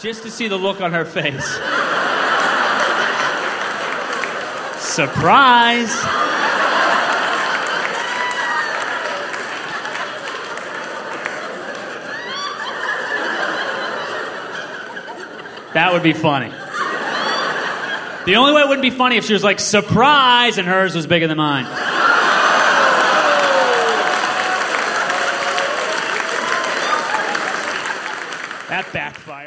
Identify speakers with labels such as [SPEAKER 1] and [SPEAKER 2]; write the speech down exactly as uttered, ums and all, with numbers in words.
[SPEAKER 1] just to see the look on her face. Surprise! That would be funny. The only way it wouldn't be funny if she was like, surprise, and hers was bigger than mine. That backfired.